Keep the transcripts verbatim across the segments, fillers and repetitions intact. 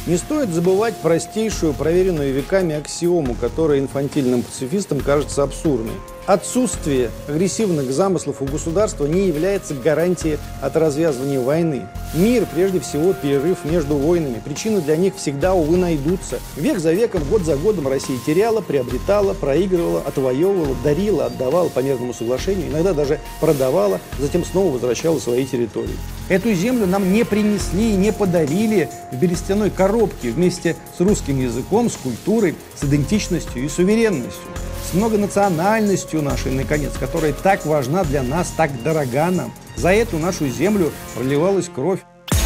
Не стоит забывать простейшую, проверенную веками аксиому, которая инфантильным пацифистам кажется абсурдной. Отсутствие агрессивных замыслов у государства не является гарантией от развязывания войны. Мир, прежде всего, перерыв между войнами. Причины для них всегда, увы, найдутся. Век за веком, год за годом Россия теряла, приобретала, проигрывала, отвоевывала, дарила, отдавала по мирному соглашению, иногда даже продавала, затем снова возвращала свои территории. Эту землю нам не принесли и не подарили в берестяной коробке вместе с русским языком, с культурой, с идентичностью и суверенностью. С многонациональностью нашей, наконец, которая так важна для нас, так дорога нам. За эту нашу землю проливалась кровь.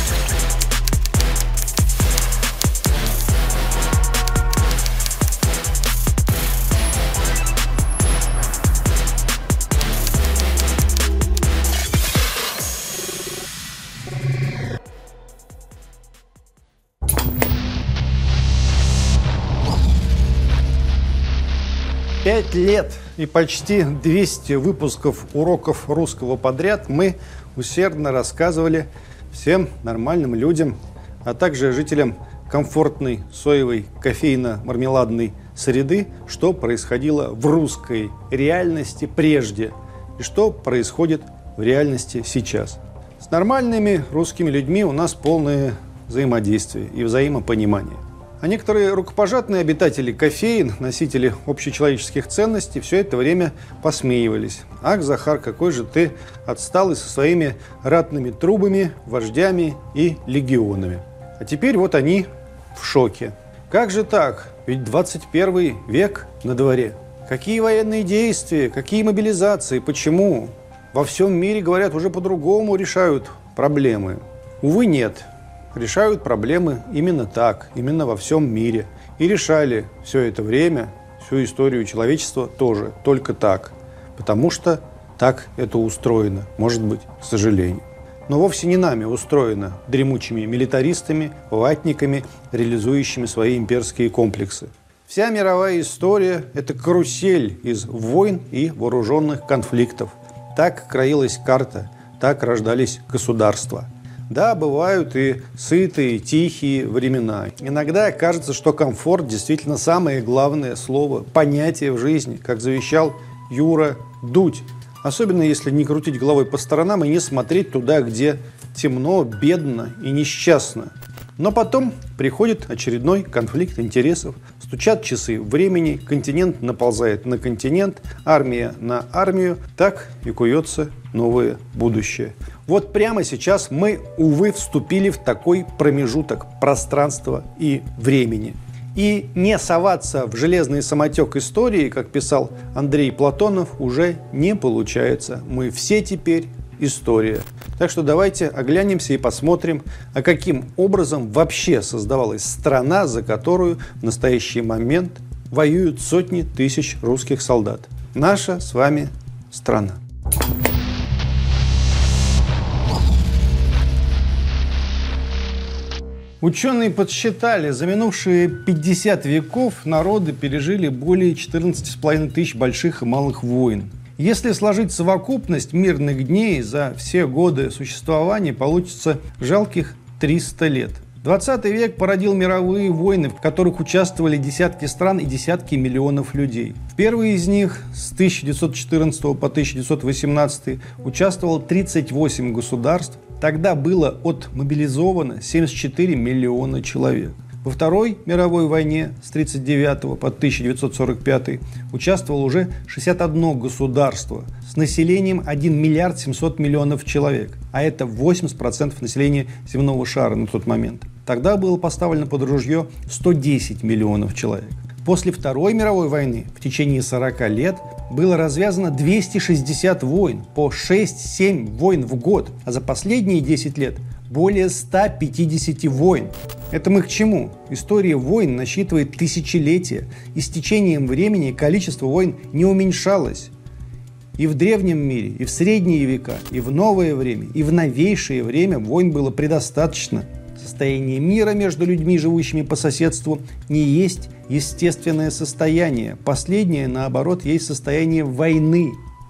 Пять лет и почти двести выпусков уроков русского подряд мы усердно рассказывали всем нормальным людям, а также жителям комфортной соевой кофейно-мармеладной среды, что происходило в русской реальности прежде и что происходит в реальности сейчас. С нормальными русскими людьми у нас полное взаимодействие и взаимопонимание. А некоторые рукопожатные обитатели кофеин, носители общечеловеческих ценностей, все это время посмеивались. Ах, Захар, какой же ты отсталый со своими ратными трубами, вождями и легионами. А теперь вот они в шоке. Как же так? Ведь двадцать первый век на дворе. Какие военные действия, какие мобилизации, почему? Во всем мире, говорят, уже по-другому решают проблемы. Увы, нет. Решают проблемы именно так, именно во всем мире. И решали все это время, всю историю человечества тоже только так. Потому что так это устроено, может быть, к сожалению. Но вовсе не нами устроено, дремучими милитаристами, ватниками, реализующими свои имперские комплексы. Вся мировая история – это карусель из войн и вооруженных конфликтов. Так краилась карта, так рождались государства. Да, бывают и сытые, тихие времена. Иногда кажется, что комфорт действительно самое главное слово, понятие в жизни, как завещал Юра Дудь. Особенно если не крутить головой по сторонам и не смотреть туда, где темно, бедно и несчастно. Но потом приходит очередной конфликт интересов. Стучат часы времени, континент наползает на континент, армия на армию. Так и куется новое будущее. Вот прямо сейчас мы, увы, вступили в такой промежуток пространства и времени. И не соваться в железный самотек истории, как писал Андрей Платонов, уже не получается. Мы все теперь история. Так что давайте оглянемся и посмотрим, а каким образом вообще создавалась страна, за которую в настоящий момент воюют сотни тысяч русских солдат. Наша с вами страна. Ученые подсчитали, за минувшие пятьдесят веков народы пережили более четырнадцати с половиной тысяч больших и малых войн. Если сложить совокупность мирных дней за все годы существования, получится жалких триста лет. двадцатый век породил мировые войны, в которых участвовали десятки стран и десятки миллионов людей. В первой из них с тысяча девятьсот четырнадцатого по тысяча девятьсот восемнадцатый участвовало тридцать восемь государств. Тогда было отмобилизовано семьдесят четыре миллиона человек. Во Второй мировой войне с тридцать девятого по тысяча девятьсот сорок пятый участвовало уже шестьдесят одно государство с населением один миллиард семьсот миллионов человек, а это восемьдесят процентов населения земного шара на тот момент. Тогда было поставлено под ружье сто десять миллионов человек. После Второй мировой войны в течение сорока лет было развязано двести шестьдесят войн, по шесть-семь войн в год, а за последние десять лет более ста пятидесяти войн. Это мы к чему? История войн насчитывает тысячелетия, и с течением времени количество войн не уменьшалось. И в древнем мире, и в средние века, и в новое время, и в новейшее время войн было предостаточно. Состояние мира между людьми, живущими по соседству, не есть естественное состояние. Последнее, наоборот, есть состояние войны.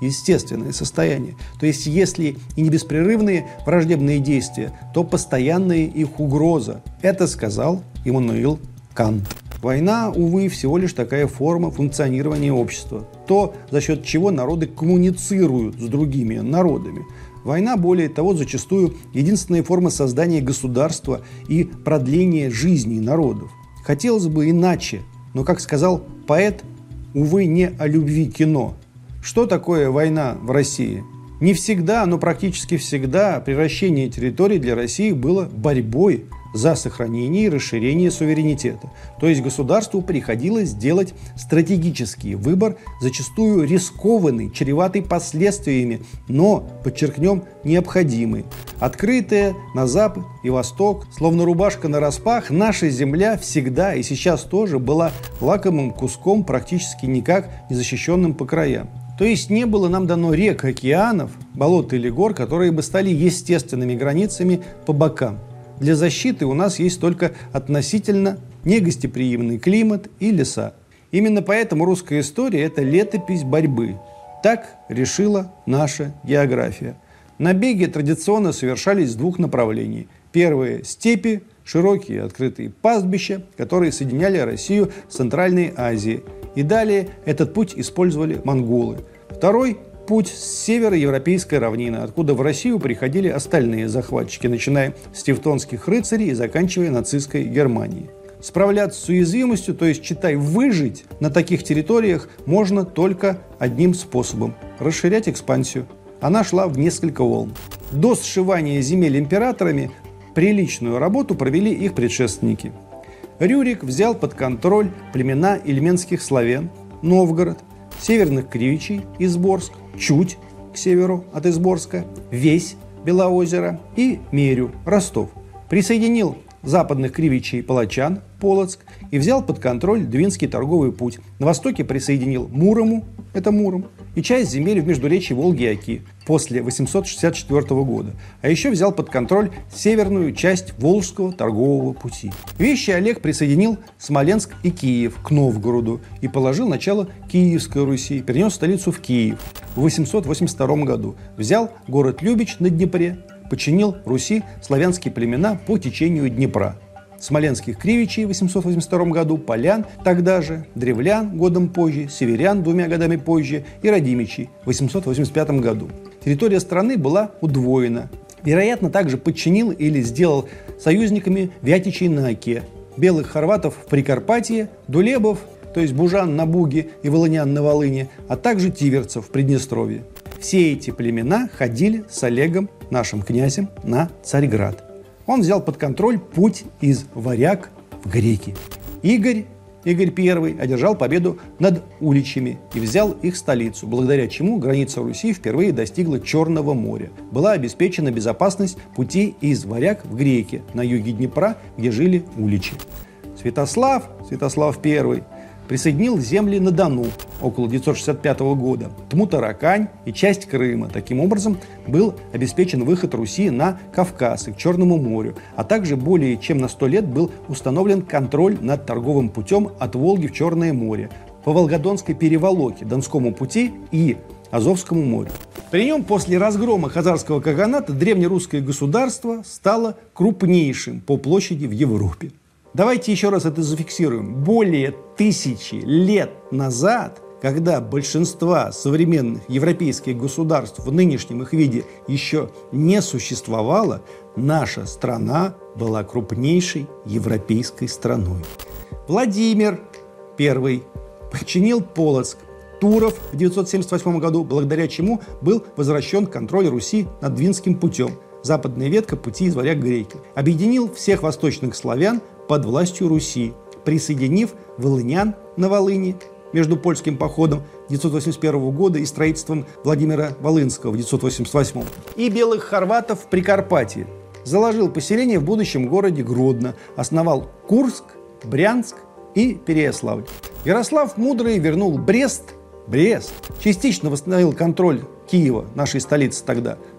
естественное состояние. То есть, если и не беспрерывные враждебные действия, то постоянная их угроза. Это сказал Иммануил Кант. Война, увы, всего лишь такая форма функционирования общества. То, за счет чего народы коммуницируют с другими народами. Война, более того, зачастую единственная форма создания государства и продления жизни народов. Хотелось бы иначе, но, как сказал поэт, увы, не о любви кино. Что такое война в России? Не всегда, но практически всегда превращение территорий для России было борьбой за сохранение и расширение суверенитета. То есть государству приходилось делать стратегический выбор, зачастую рискованный, чреватый последствиями, но, подчеркнем, необходимый. Открытая на запад и восток, словно рубашка нараспах, наша земля всегда и сейчас тоже была лакомым куском, практически никак не защищенным по краям. То есть не было нам дано рек, океанов, болот или гор, которые бы стали естественными границами по бокам. Для защиты у нас есть только относительно негостеприимный климат и леса. Именно поэтому русская история – это летопись борьбы. Так решила наша география. Набеги традиционно совершались с двух направлений. Первые – степи, широкие открытые пастбища, которые соединяли Россию с Центральной Азией. И далее этот путь использовали монголы. Второй – путь с североевропейской равнины, откуда в Россию приходили остальные захватчики, начиная с тевтонских рыцарей и заканчивая нацистской Германией. Справляться с уязвимостью, то есть, читай, выжить на таких территориях можно только одним способом – расширять экспансию. Она шла в несколько волн. До сшивания земель императорами приличную работу провели их предшественники. Рюрик взял под контроль племена ильменских славян, Новгород, северных кривичей, Изборск, Чуть к северу от Изборска, Весь, Белоозеро и Мерю, Ростов. Присоединил западных кривичей палачан, Полоцк, и взял под контроль Двинский торговый путь. На востоке присоединил Мурому, это Муром, и часть земель в междуречии Волги и Оки после восемьсот шестьдесят четвёртого года. А еще взял под контроль северную часть Волжского торгового пути. Вещий Олег присоединил Смоленск и Киев к Новгороду и положил начало Киевской Руси, перенес столицу в Киев в восемьсот восемьдесят втором году. Взял город Любич на Днепре, подчинил Руси славянские племена по течению Днепра. Смоленских кривичей в восемьсот восемьдесят втором году, полян тогда же, древлян годом позже, северян двумя годами позже и радимичей в восемьсот восемьдесят пятом году. Территория страны была удвоена. Вероятно, также подчинил или сделал союзниками вятичей на Оке, белых хорватов в Прикарпатье, дулебов, то есть бужан на Буге и волынян на Волыне, а также тиверцев в Приднестровье. Все эти племена ходили с Олегом, нашим князем, на Царьград. Он взял под контроль путь из варяг в греки. Игорь, Игорь Первый, одержал победу над уличами и взял их столицу, благодаря чему граница Руси впервые достигла Черного моря. Была обеспечена безопасность путей из варяг в греки на юге Днепра, где жили уличи. Святослав, Святослав Первый, присоединил земли на Дону около девятьсот шестьдесят пятого года, Тмутаракань и часть Крыма. Таким образом, был обеспечен выход Руси на Кавказ и к Черному морю, а также более чем на сто лет был установлен контроль над торговым путем от Волги в Черное море, по Волгодонской переволоке, Донскому пути и Азовскому морю. При нем после разгрома хазарского каганата древнерусское государство стало крупнейшим по площади в Европе. Давайте еще раз это зафиксируем. Более тысячи лет назад, когда большинства современных европейских государств в нынешнем их виде еще не существовало, наша страна была крупнейшей европейской страной. Владимир Первый подчинил Полоцк, Туров в девятьсот семьдесят восьмом году, благодаря чему был возвращен контроль Руси над Двинским путем, западная ветка пути из варяг греки. Объединил всех восточных славян под властью Руси, присоединив волынян на Волыни между польским походом девятьсот восемьдесят первого года и строительством Владимира Волынского в девятьсот восемьдесят восьмом, и белых хорватов в Прикарпатье. Заложил поселение в будущем городе Гродно, основал Курск, Брянск и Переяславль. Ярослав Мудрый вернул Брест, Брест, частично восстановил контроль Киева, нашей столицы тогда,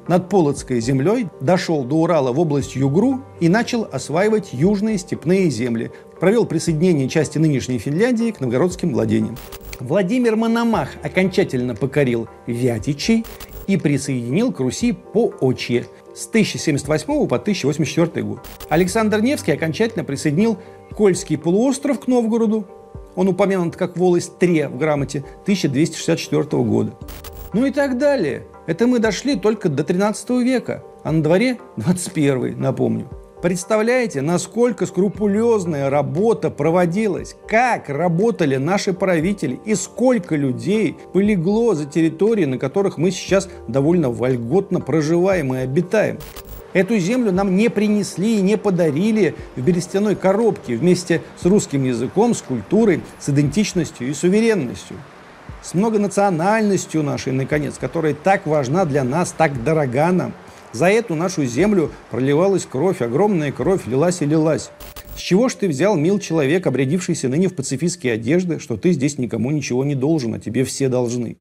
над Полоцкой землей, дошел до Урала в область Югру и начал осваивать южные степные земли. Провел присоединение части нынешней Финляндии к новгородским владениям. Владимир Мономах окончательно покорил Вятичей и присоединил к Руси Поочье с тысяча семьдесят восьмого по тысяча восемьдесят четвёртый год. Александр Невский окончательно присоединил Кольский полуостров к Новгороду. Он упомянут как волость Тре в грамоте тысяча двести шестьдесят четвёртого года. Ну и так далее. Это мы дошли только до тринадцатого века, а на дворе двадцать первый, напомню. Представляете, насколько скрупулезная работа проводилась, как работали наши правители и сколько людей полегло за территории, на которых мы сейчас довольно вольготно проживаем и обитаем. Эту землю нам не принесли и не подарили в берестяной коробке вместе с русским языком, с культурой, с идентичностью и суверенностью. С многонациональностью нашей, наконец, которая так важна для нас, так дорога нам. За эту нашу землю проливалась кровь, огромная кровь лилась и лилась. С чего ж ты взял, мил человек, обрядившийся ныне в пацифистские одежды, что ты здесь никому ничего не должен, а тебе все должны?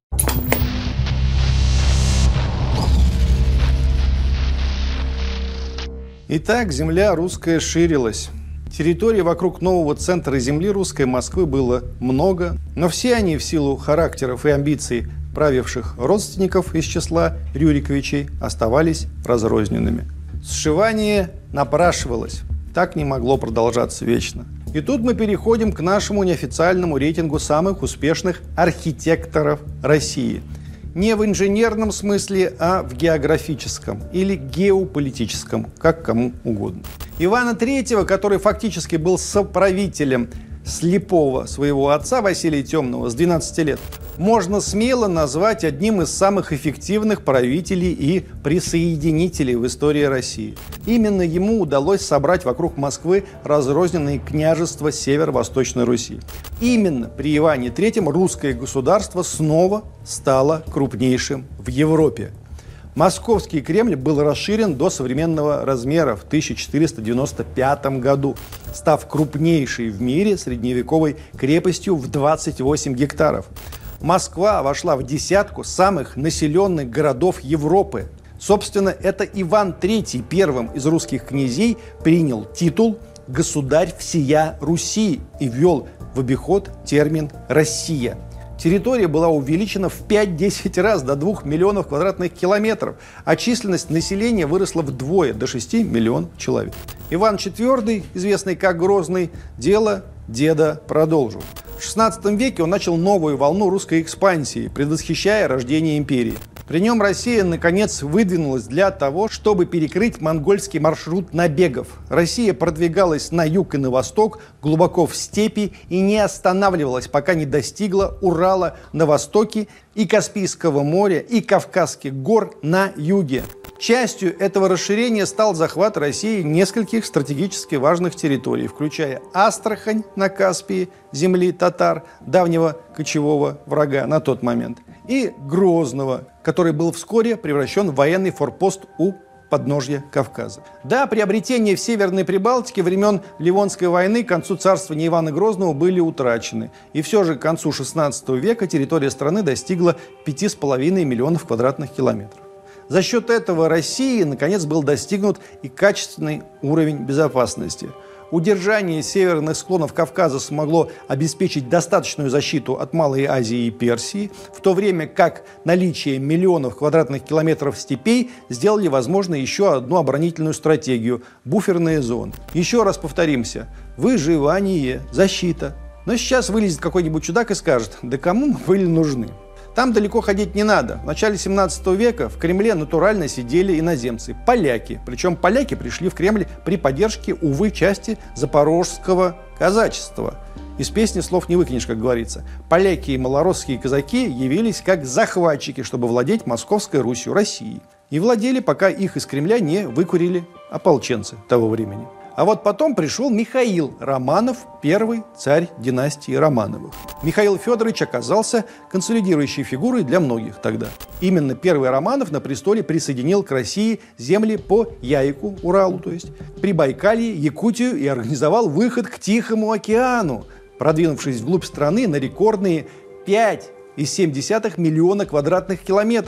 Итак, земля русская ширилась. Территорий вокруг нового центра земли русской Москвы было много, но все они в силу характеров и амбиций правивших родственников из числа Рюриковичей оставались разрозненными. Сшивание напрашивалось. Так не могло продолжаться вечно. И тут мы переходим к нашему неофициальному рейтингу самых успешных архитекторов России. Не в инженерном смысле, а в географическом или геополитическом, как кому угодно. Ивана Третьего, который фактически был соправителем слепого своего отца Василия Темного с двенадцати лет, можно смело назвать одним из самых эффективных правителей и присоединителей в истории России. Именно ему удалось собрать вокруг Москвы разрозненные княжества Северо-Восточной Руси. Именно при Иване Третьем русское государство снова стало крупнейшим в Европе. Московский Кремль был расширен до современного размера в тысяча четыреста девяносто пятом году, став крупнейшей в мире средневековой крепостью в двадцать восемь гектаров. Москва вошла в десятку самых населенных городов Европы. Собственно, это Иван Третий первым из русских князей принял титул «Государь всея Руси» и ввел в обиход термин «Россия». Территория была увеличена в пять-десять раз до двух миллионов квадратных километров, а численность населения выросла вдвое до шести миллионов человек. Иван Четвёртый, известный как Грозный, дело деда продолжил. В шестнадцатом веке он начал новую волну русской экспансии, предвосхищая рождение империи. При нем Россия, наконец, выдвинулась для того, чтобы перекрыть монгольский маршрут набегов. Россия продвигалась на юг и на восток, глубоко в степи и не останавливалась, пока не достигла Урала на востоке и Каспийского моря, и Кавказских гор на юге. Частью этого расширения стал захват России нескольких стратегически важных территорий, включая Астрахань на Каспии, земли татар, давнего кочевого врага на тот момент, и Грозного, который был вскоре превращен в военный форпост у подножья Кавказа. До приобретения в Северной Прибалтике времен Ливонской войны к концу царствования Ивана Грозного были утрачены. И все же к концу шестнадцатого века территория страны достигла пяти с половиной миллионов квадратных километров. За счет этого России, наконец, был достигнут и качественный уровень безопасности. Удержание северных склонов Кавказа смогло обеспечить достаточную защиту от Малой Азии и Персии, в то время как наличие миллионов квадратных километров степей сделали возможной еще одну оборонительную стратегию – буферные зоны. Еще раз повторимся – выживание, защита. Но сейчас вылезет какой-нибудь чудак и скажет: да кому мы были нужны? Там далеко ходить не надо. В начале семнадцатого века в Кремле натурально сидели иноземцы, поляки. Причем поляки пришли в Кремль при поддержке, увы, части запорожского казачества. Из песни слов не выкинешь, как говорится. Поляки и малоросские казаки явились как захватчики, чтобы владеть Московской Русью, Россией. И владели, пока их из Кремля не выкурили ополченцы того времени. А вот потом пришел Михаил Романов, первый царь династии Романовых. Михаил Федорович оказался консолидирующей фигурой для многих тогда. Именно первый Романов на престоле присоединил к России земли по Яйку, Уралу, то есть Прибайкалье, Якутию, и организовал выход к Тихому океану, продвинувшись вглубь страны на рекордные пять и семь десятых миллиона квадратных километров.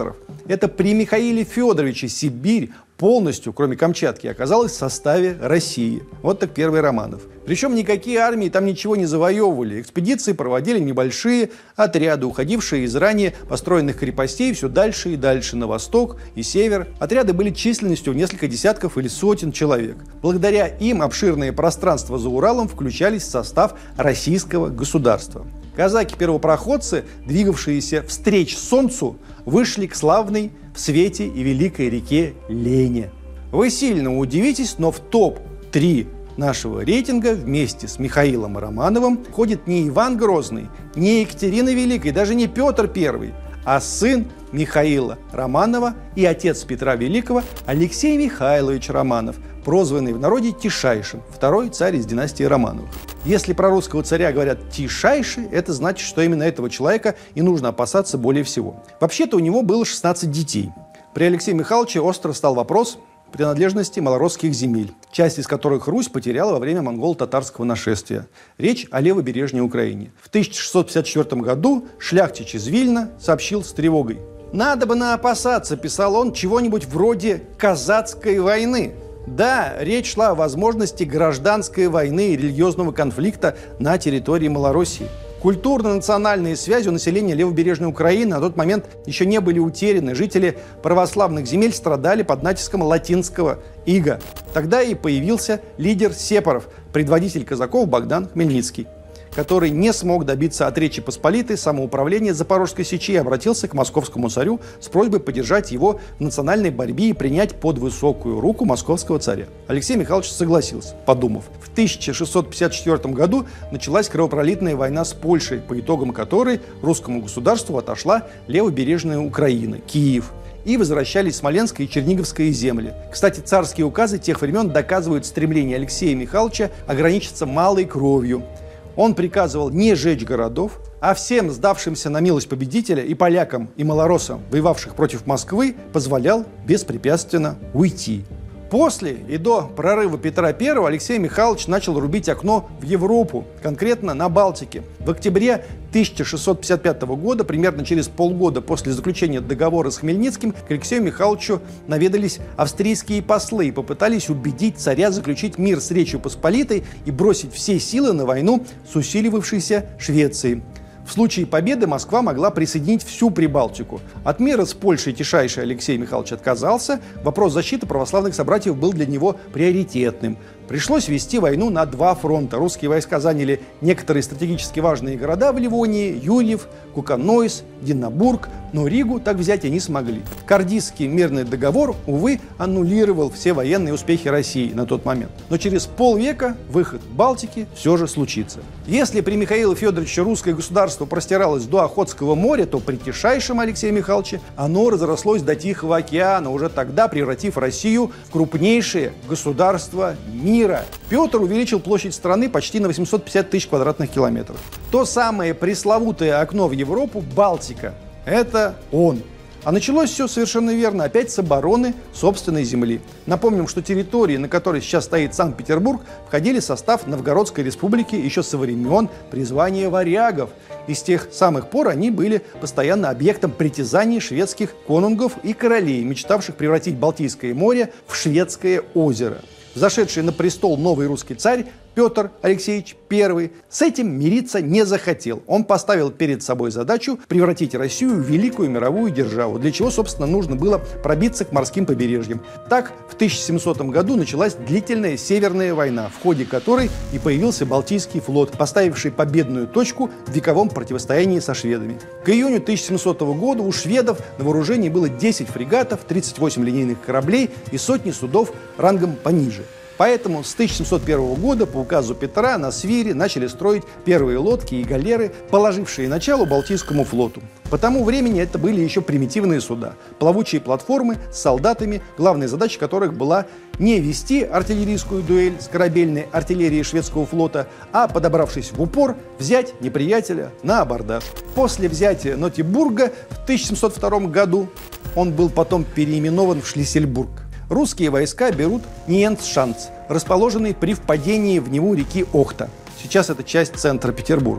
Это при Михаиле Федоровиче Сибирь полностью, кроме Камчатки, оказалась в составе России. Вот так первый Романов. Причем никакие армии там ничего не завоевывали. Экспедиции проводили небольшие отряды, уходившие из ранее построенных крепостей все дальше и дальше, на восток и север. Отряды были численностью в несколько десятков или сотен человек. Благодаря им обширные пространства за Уралом включались в состав российского государства. Казаки-первопроходцы, двигавшиеся встреч солнцу, вышли к славной в свете и великой реке Лене. Вы сильно удивитесь, но в топ три нашего рейтинга вместе с Михаилом Романовым входит не Иван Грозный, не Екатерина Великая, даже не Петр Первый, а сын Михаила Романова и отец Петра Великого Алексей Михайлович Романов, прозванный в народе Тишайшим, второй царь из династии Романовых. Если про русского царя говорят «Тишайший», это значит, что именно этого человека и нужно опасаться более всего. Вообще-то у него было шестнадцать детей. При Алексее Михайловиче остро стал вопрос принадлежности малоросских земель, часть из которых Русь потеряла во время монголо-татарского нашествия. Речь о левобережной Украине. В тысяча шестьсот пятьдесят четвёртом году шляхтич из Вильна сообщил с тревогой: «Надо бы наопасаться», писал он, «чего-нибудь вроде казацкой войны». Да, речь шла о возможности гражданской войны и религиозного конфликта на территории Малороссии. Культурно-национальные связи у населения левобережной Украины на тот момент еще не были утеряны. Жители православных земель страдали под натиском латинского ига. Тогда и появился лидер сепаров, предводитель казаков Богдан Хмельницкий, который не смог добиться от Речи Посполитой самоуправления Запорожской Сечи и обратился к московскому царю с просьбой поддержать его в национальной борьбе и принять под высокую руку московского царя. Алексей Михайлович согласился, подумав. В тысяча шестьсот пятьдесят четвёртом году началась кровопролитная война с Польшей, по итогам которой русскому государству отошла левобережная Украина, Киев. И возвращались Смоленская и Черниговская земли. Кстати, царские указы тех времен доказывают стремление Алексея Михайловича ограничиться малой кровью. Он приказывал не жечь городов, а всем сдавшимся на милость победителя и полякам, и малороссам, воевавших против Москвы, позволял беспрепятственно уйти. После и до прорыва Петра Первого Алексей Михайлович начал рубить окно в Европу, конкретно на Балтике. В октябре тысяча шестьсот пятьдесят пятого года, примерно через полгода после заключения договора с Хмельницким, к Алексею Михайловичу наведались австрийские послы и попытались убедить царя заключить мир с Речью Посполитой и бросить все силы на войну с усиливавшейся Швецией. В случае победы Москва могла присоединить всю Прибалтику. От мира с Польшей Тишайший Алексей Михайлович отказался. Вопрос защиты православных собратьев был для него приоритетным. Пришлось вести войну на два фронта. Русские войска заняли некоторые стратегически важные города в Ливонии: Юрьев, Куканойс, Динабург, но Ригу так взять и не смогли. Кардистский мирный договор, увы, аннулировал все военные успехи России на тот момент. Но через полвека выход в Балтике все же случится. Если при Михаиле Федоровиче русское государство простиралось до Охотского моря, то при Тишайшем Алексее Михайловиче оно разрослось до Тихого океана, уже тогда превратив Россию в крупнейшее государство мира. Мира. Петр увеличил площадь страны почти на восемьсот пятьдесят тысяч квадратных километров. То самое пресловутое окно в Европу, Балтика, это он. А началось все совершенно верно, опять с обороны собственной земли. Напомним, что территории, на которой сейчас стоит Санкт-Петербург, входили в состав Новгородской республики еще со времен призвания варягов. И с тех самых пор они были постоянно объектом притязаний шведских конунгов и королей, мечтавших превратить Балтийское море в шведское озеро. Взошедший на престол новый русский царь Петр Алексеевич Первый с этим мириться не захотел. Он поставил перед собой задачу превратить Россию в великую мировую державу, для чего, собственно, нужно было пробиться к морским побережьям. Так, в тысяча семисотом году началась длительная Северная война, в ходе которой и появился Балтийский флот, поставивший победную точку в вековом противостоянии со шведами. К июню тысяча семисотого года у шведов на вооружении было десять фрегатов, тридцать восемь линейных кораблей и сотни судов рангом пониже. Поэтому с тысяча семьсот первого года по указу Петра на Свире начали строить первые лодки и галеры, положившие начало Балтийскому флоту. По тому времени это были еще примитивные суда, плавучие платформы с солдатами, главной задачей которых была не вести артиллерийскую дуэль с корабельной артиллерией шведского флота, а, подобравшись в упор, взять неприятеля на абордаж. После взятия Нотибурга в тысяча семьсот втором году он был потом переименован в Шлиссельбург. Русские войска берут Ниенцшанц, расположенный при впадении в Неву реки Охта. Сейчас это часть центра Петербурга.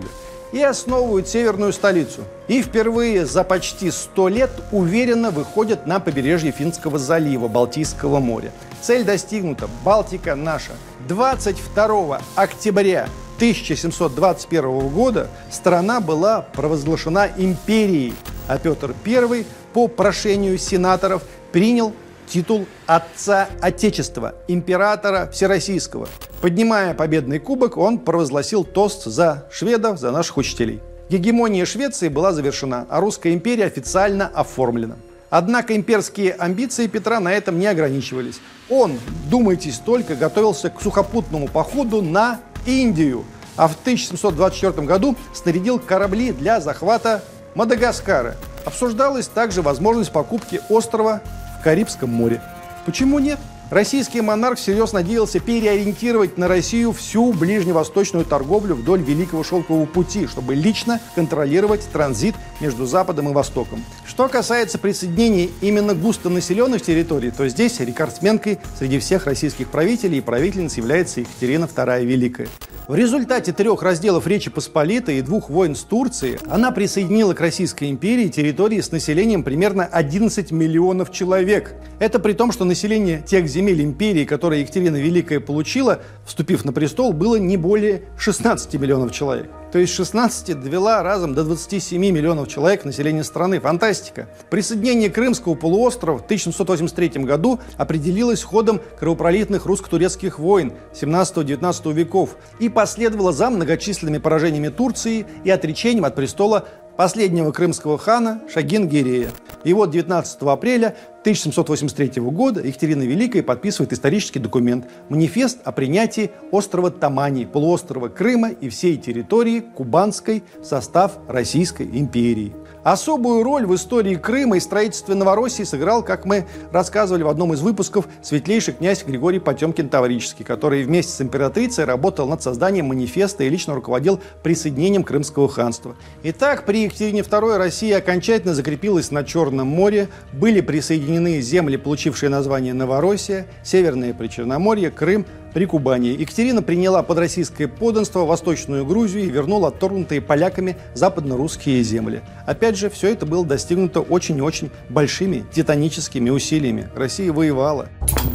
и основывают северную столицу. И впервые за почти сто лет уверенно выходят на побережье Финского залива, Балтийского моря. Цель достигнута. Балтика наша. двадцать второго октября тысяча семьсот двадцать первого года страна была провозглашена империей, а Петр Первый по прошению сенаторов принял титул Отца Отечества, императора Всероссийского. Поднимая победный кубок, он провозгласил тост за шведов, за наших учителей. Гегемония Швеции была завершена, а Русская империя официально оформлена. Однако имперские амбиции Петра на этом не ограничивались. Он, думайтесь только, готовился к сухопутному походу на Индию, а в тысяча семьсот двадцать четвёртом году снарядил корабли для захвата Мадагаскара. Обсуждалась также возможность покупки острова в Карибском море. Почему нет? Российский монарх всерьез надеялся переориентировать на Россию всю ближневосточную торговлю вдоль Великого Шелкового пути, чтобы лично контролировать транзит между Западом и Востоком. Что касается присоединения именно густонаселенных территорий, то здесь рекордсменкой среди всех российских правителей и правительниц является Екатерина Вторая Великая. В результате трех разделов Речи Посполитой и двух войн с Турцией она присоединила к Российской империи территории с населением примерно одиннадцать миллионов человек. Это при том, что население тех земель империи, которые Екатерина Великая получила, вступив на престол, было не более шестнадцати миллионов человек. То есть с шестнадцати довела разом до двадцати семи миллионов человек населения страны. Фантастика! Присоединение Крымского полуострова в тысяча семьсот восемьдесят третьем году определилось ходом кровопролитных русско-турецких войн семнадцатого-девятнадцатого веков и последовало за многочисленными поражениями Турции и отречением от престола последнего крымского хана Шагин-Гирея. И вот девятнадцатого апреля тысяча семьсот восемьдесят третьего года Екатерина Великая подписывает исторический документ «Манифест о принятии острова Тамани, полуострова Крыма и всей территории Кубанской в состав Российской империи». Особую роль в истории Крыма и строительстве Новороссии сыграл, как мы рассказывали в одном из выпусков, светлейший князь Григорий Потемкин Таврический, который вместе с императрицей работал над созданием манифеста и лично руководил присоединением Крымского ханства. Итак, при Екатерине Второй Россия окончательно закрепилась на Черном море, были присоединены земли, получившие название Новороссия, Северное Причерноморье, Крым, Прикубанье. Екатерина приняла под российское подданство Восточную Грузию и вернула отторгнутые поляками западно-русские земли. Опять же, все это было достигнуто очень и очень большими титаническими усилиями. Россия воевала.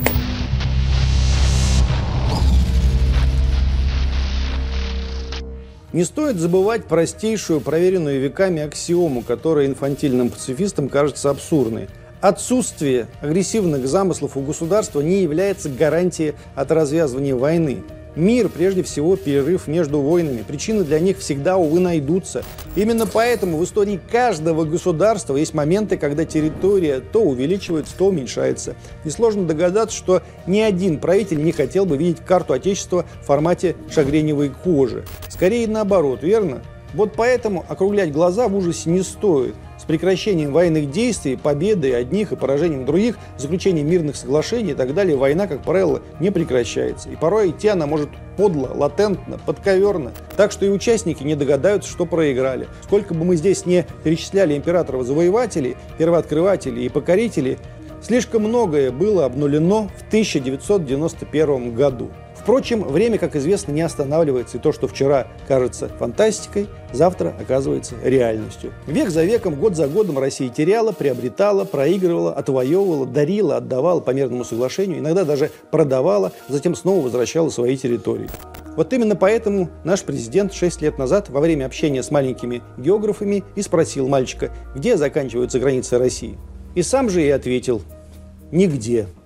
Не стоит забывать простейшую, проверенную веками аксиому, которая инфантильным пацифистам кажется абсурдной. Отсутствие агрессивных замыслов у государства не является гарантией от развязывания войны. Мир, прежде всего, перерыв между войнами. Причины для них всегда, увы, найдутся. Именно поэтому в истории каждого государства есть моменты, когда территория то увеличивается, то уменьшается. Несложно догадаться, что ни один правитель не хотел бы видеть карту Отечества в формате шагреневой кожи. Скорее наоборот, верно? Вот поэтому округлять глаза в ужасе не стоит. С прекращением военных действий, победой одних и поражением других, заключением мирных соглашений и так далее, война, как правило, не прекращается. И порой идти она может подло, латентно, подковерно. Так что и участники не догадаются, что проиграли. Сколько бы мы здесь не перечисляли императоров-завоевателей, первооткрывателей и покорителей, слишком многое было обнулено в тысяча девятьсот девяносто первом году. Впрочем, время, как известно, не останавливается, и то, что вчера кажется фантастикой, завтра оказывается реальностью. Век за веком, год за годом Россия теряла, приобретала, проигрывала, отвоевывала, дарила, отдавала по мирному соглашению, иногда даже продавала, затем снова возвращала свои территории. Вот именно поэтому наш президент шесть лет назад во время общения с маленькими географами и спросил мальчика, где заканчиваются границы России. И сам же и ответил – нигде.